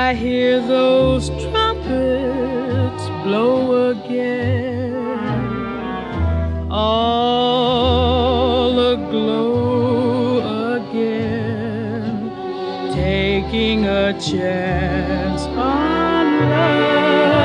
I hear those trumpets blow again, all aglow again, taking a chance on love.